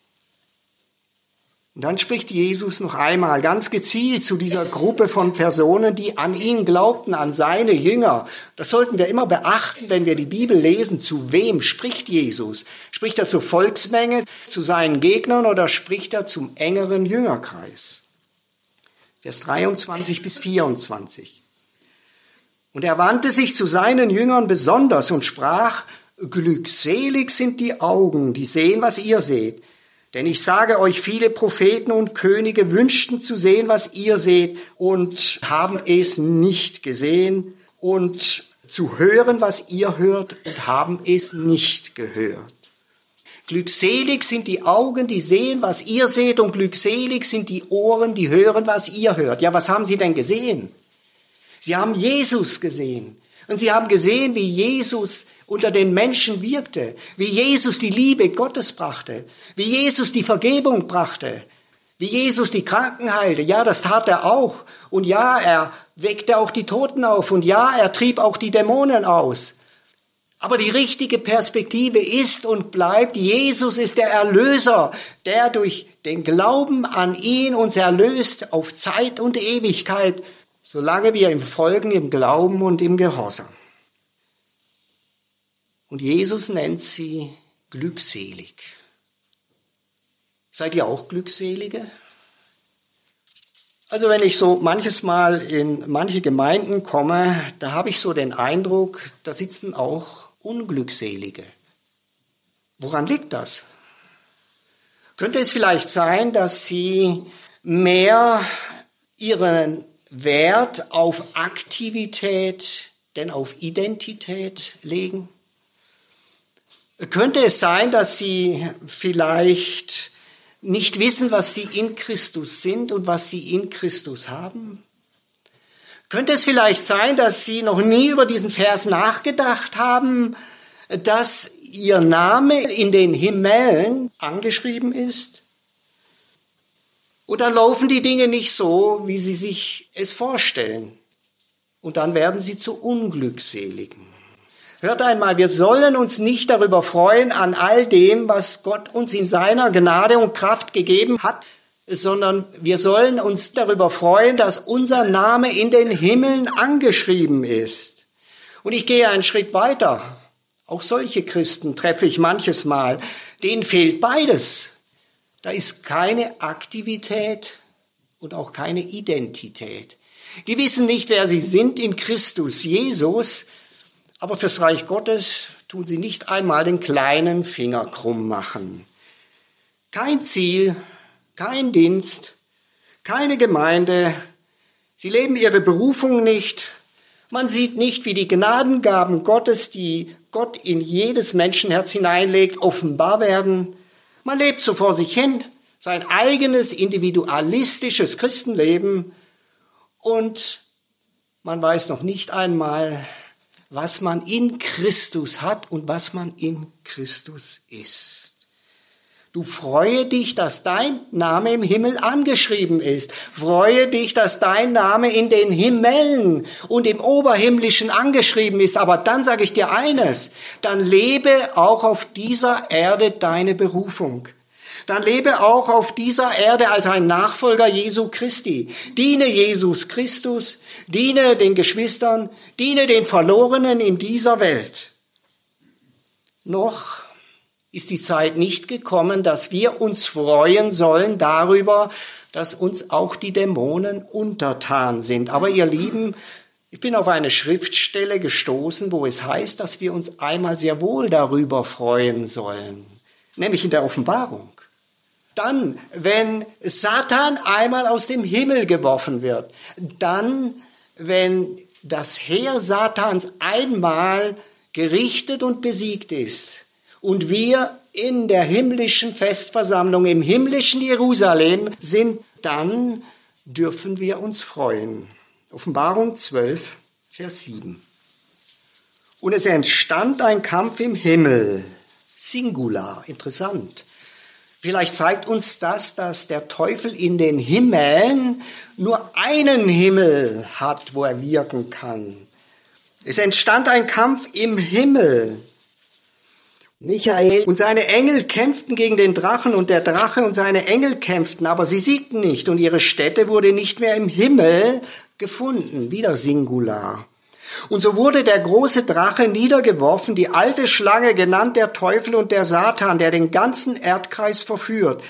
Und dann spricht Jesus noch einmal ganz gezielt zu dieser Gruppe von Personen, die an ihn glaubten, an seine Jünger. Das sollten wir immer beachten, wenn wir die Bibel lesen. Zu wem spricht Jesus? Spricht er zur Volksmenge, zu seinen Gegnern oder spricht er zum engeren Jüngerkreis? Vers 23 bis 24. Und er wandte sich zu seinen Jüngern besonders und sprach, glückselig sind die Augen, die sehen, was ihr seht. Denn ich sage euch, viele Propheten und Könige wünschten zu sehen, was ihr seht, und haben es nicht gesehen, und zu hören, was ihr hört, und haben es nicht gehört. Glückselig sind die Augen, die sehen, was ihr seht, und glückselig sind die Ohren, die hören, was ihr hört. Ja, was haben sie denn gesehen? Sie haben Jesus gesehen. Und sie haben gesehen, wie Jesus unter den Menschen wirkte, wie Jesus die Liebe Gottes brachte, wie Jesus die Vergebung brachte, wie Jesus die Kranken heilte. Ja, das tat er auch. Und ja, er weckte auch die Toten auf. Und ja, er trieb auch die Dämonen aus. Aber die richtige Perspektive ist und bleibt, Jesus ist der Erlöser, der durch den Glauben an ihn uns erlöst auf Zeit und Ewigkeit, solange wir ihm folgen im Glauben und im Gehorsam. Und Jesus nennt sie glückselig. Seid ihr auch Glückselige? Also wenn ich so manches Mal in manche Gemeinden komme, da habe ich so den Eindruck, da sitzen auch Unglückselige. Woran liegt das? Könnte es vielleicht sein, dass sie mehr ihren Wert auf Aktivität denn auf Identität legen? Könnte es sein, dass sie vielleicht nicht wissen, was sie in Christus sind und was sie in Christus haben? Könnte es vielleicht sein, dass sie noch nie über diesen Vers nachgedacht haben, dass ihr Name in den Himmelen angeschrieben ist? Und dann laufen die Dinge nicht so, wie sie sich es vorstellen. Und dann werden sie zu Unglückseligen. Hört einmal, wir sollen uns nicht darüber freuen an all dem, was Gott uns in seiner Gnade und Kraft gegeben hat, sondern wir sollen uns darüber freuen, dass unser Name in den Himmeln angeschrieben ist. Und ich gehe einen Schritt weiter. Auch solche Christen treffe ich manches Mal. Denen fehlt beides. Da ist keine Aktivität und auch keine Identität. Die wissen nicht, wer sie sind in Christus Jesus, aber fürs Reich Gottes tun sie nicht einmal den kleinen Finger krumm machen. Kein Ziel, kein Dienst, keine Gemeinde. Sie leben ihre Berufung nicht. Man sieht nicht, wie die Gnadengaben Gottes, die Gott in jedes Menschenherz hineinlegt, offenbar werden. Man lebt so vor sich hin, sein eigenes individualistisches Christenleben, und man weiß noch nicht einmal, was man in Christus hat und was man in Christus ist. Du freue dich, dass dein Name im Himmel angeschrieben ist. Freue dich, dass dein Name in den Himmelen und im Oberhimmlischen angeschrieben ist. Aber dann sage ich dir eines, dann lebe auch auf dieser Erde deine Berufung. Dann lebe auch auf dieser Erde als ein Nachfolger Jesu Christi. Diene Jesus Christus, diene den Geschwistern, diene den Verlorenen in dieser Welt. Noch ist die Zeit nicht gekommen, dass wir uns freuen sollen darüber, dass uns auch die Dämonen untertan sind. Aber ihr Lieben, ich bin auf eine Schriftstelle gestoßen, wo es heißt, dass wir uns einmal sehr wohl darüber freuen sollen, nämlich in der Offenbarung. Dann, wenn Satan einmal aus dem Himmel geworfen wird, dann, wenn das Heer Satans einmal gerichtet und besiegt ist und wir in der himmlischen Festversammlung, im himmlischen Jerusalem sind, dann dürfen wir uns freuen. Offenbarung 12, Vers 7. Und es entstand ein Kampf im Himmel, Singular, interessant. Vielleicht zeigt uns das, dass der Teufel in den Himmeln nur einen Himmel hat, wo er wirken kann. Es entstand ein Kampf im Himmel. Michael und seine Engel kämpften gegen den Drachen, und der Drache und seine Engel kämpften, aber sie siegten nicht, und ihre Stätte wurde nicht mehr im Himmel gefunden. Wieder Singular. Und so wurde der große Drache niedergeworfen, die alte Schlange, genannt der Teufel und der Satan, der den ganzen Erdkreis verführt.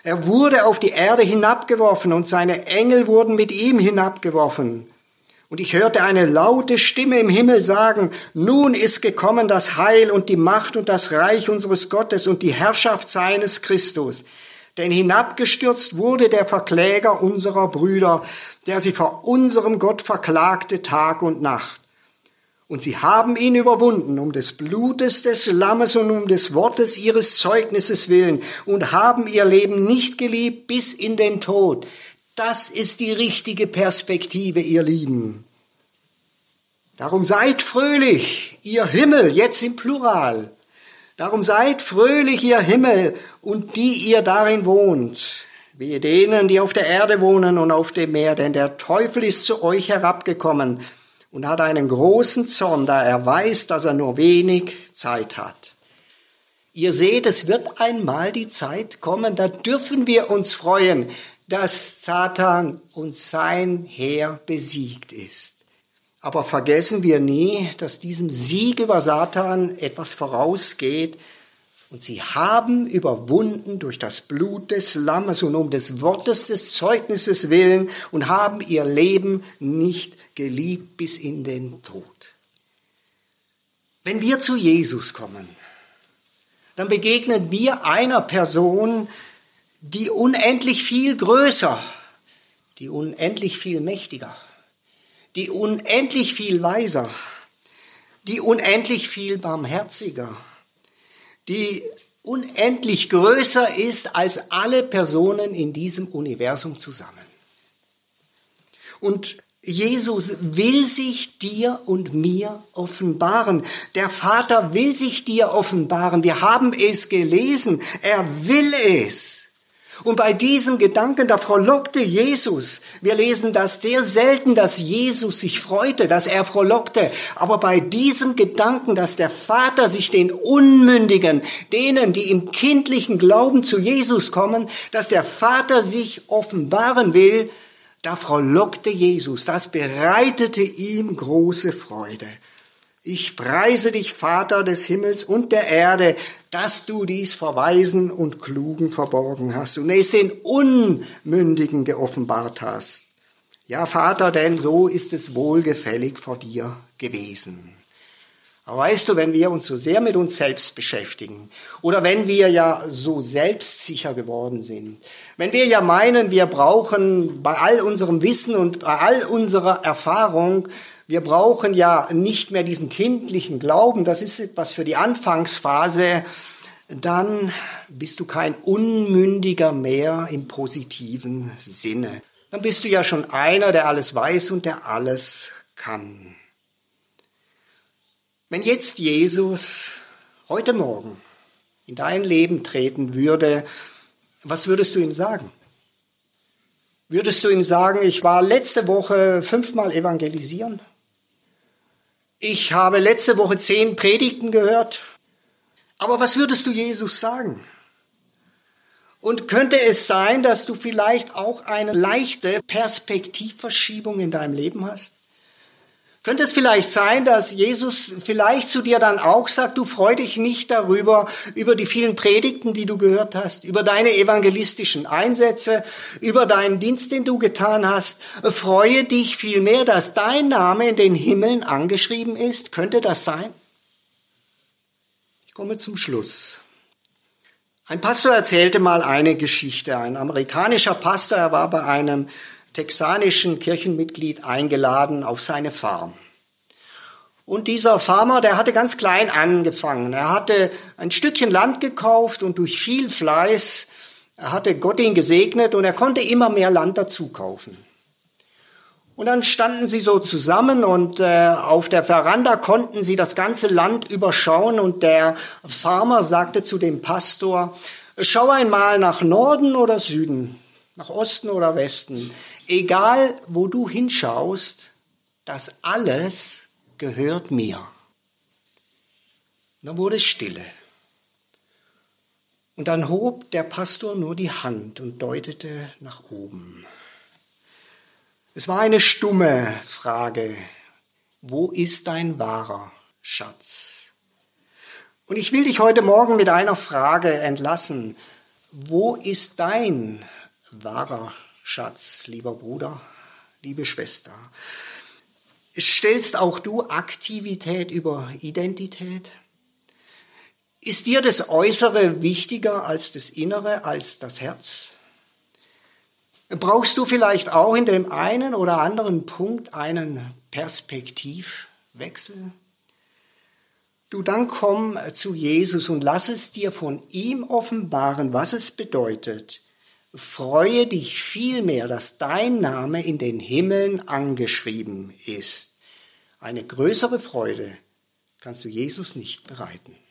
Er wurde auf die Erde hinabgeworfen und seine Engel wurden mit ihm hinabgeworfen. Und ich hörte eine laute Stimme im Himmel sagen, nun ist gekommen das Heil und die Macht und das Reich unseres Gottes und die Herrschaft seines Christus. Denn hinabgestürzt wurde der Verkläger unserer Brüder, der sie vor unserem Gott verklagte Tag und Nacht. Und sie haben ihn überwunden um des Blutes des Lammes und um des Wortes ihres Zeugnisses willen und haben ihr Leben nicht geliebt bis in den Tod. Das ist die richtige Perspektive, ihr Lieben. Darum seid fröhlich, ihr Himmel, jetzt im Plural. Darum seid fröhlich, ihr Himmel, und die ihr darin wohnt. Wehe denen, die auf der Erde wohnen und auf dem Meer, denn der Teufel ist zu euch herabgekommen und hat einen großen Zorn, da er weiß, dass er nur wenig Zeit hat. Ihr seht, es wird einmal die Zeit kommen, da dürfen wir uns freuen, dass Satan und sein Heer besiegt ist. Aber vergessen wir nie, dass diesem Sieg über Satan etwas vorausgeht. Und sie haben überwunden durch das Blut des Lammes und um des Wortes des Zeugnisses willen und haben ihr Leben nicht geliebt bis in den Tod. Wenn wir zu Jesus kommen, dann begegnen wir einer Person, die unendlich viel größer, die unendlich viel mächtiger, die unendlich viel weiser, die unendlich viel barmherziger, die unendlich größer ist als alle Personen in diesem Universum zusammen. Und Jesus will sich dir und mir offenbaren. Der Vater will sich dir offenbaren. Wir haben es gelesen. Er will es. Und bei diesem Gedanken, da frohlockte Jesus. Wir lesen das sehr selten, dass Jesus sich freute, dass er frohlockte. Aber bei diesem Gedanken, dass der Vater sich den Unmündigen, denen, die im kindlichen Glauben zu Jesus kommen, dass der Vater sich offenbaren will, da frohlockte Jesus. Das bereitete ihm große Freude. Ich preise dich, Vater des Himmels und der Erde, dass du dies vor Weisen und Klugen verborgen hast und es den Unmündigen geoffenbart hast. Ja, Vater, denn so ist es wohlgefällig vor dir gewesen. Aber weißt du, wenn wir uns so sehr mit uns selbst beschäftigen oder wenn wir ja so selbstsicher geworden sind, wenn wir ja meinen, wir brauchen bei all unserem Wissen und bei all unserer Erfahrung, wir brauchen ja nicht mehr diesen kindlichen Glauben, das ist etwas für die Anfangsphase, dann bist du kein Unmündiger mehr im positiven Sinne. Dann bist du ja schon einer, der alles weiß und der alles kann. Wenn jetzt Jesus heute Morgen in dein Leben treten würde, was würdest du ihm sagen? Würdest du ihm sagen, ich war letzte Woche 5-mal evangelisieren? Ich habe letzte Woche 10 Predigten gehört. Aber was würdest du Jesus sagen? Und könnte es sein, dass du vielleicht auch eine leichte Perspektivverschiebung in deinem Leben hast? Könnte es vielleicht sein, dass Jesus vielleicht zu dir dann auch sagt, du freu dich nicht darüber, über die vielen Predigten, die du gehört hast, über deine evangelistischen Einsätze, über deinen Dienst, den du getan hast. Freue dich vielmehr, dass dein Name in den Himmeln angeschrieben ist. Könnte das sein? Ich komme zum Schluss. Ein Pastor erzählte mal eine Geschichte. Ein amerikanischer Pastor, er war bei einem texanischen Kirchenmitglied eingeladen auf seine Farm. Und dieser Farmer, der hatte ganz klein angefangen. Er hatte ein Stückchen Land gekauft und durch viel Fleiß hatte Gott ihn gesegnet und er konnte immer mehr Land dazu kaufen. Und dann standen sie so zusammen und auf der Veranda konnten sie das ganze Land überschauen und der Farmer sagte zu dem Pastor, schau einmal nach Norden oder Süden, nach Osten oder Westen. Egal, wo du hinschaust, das alles gehört mir. Dann wurde es stille. Und dann hob der Pastor nur die Hand und deutete nach oben. Es war eine stumme Frage. Wo ist dein wahrer Schatz? Und ich will dich heute Morgen mit einer Frage entlassen. Wo ist dein wahrer Schatz, lieber Bruder, liebe Schwester? Stellst auch du Aktivität über Identität? Ist dir das Äußere wichtiger als das Innere, als das Herz? Brauchst du vielleicht auch in dem einen oder anderen Punkt einen Perspektivwechsel? Du, dann komm zu Jesus und lass es dir von ihm offenbaren, was es bedeutet. Freue dich vielmehr, dass dein Name in den Himmeln angeschrieben ist. Eine größere Freude kannst du Jesus nicht bereiten.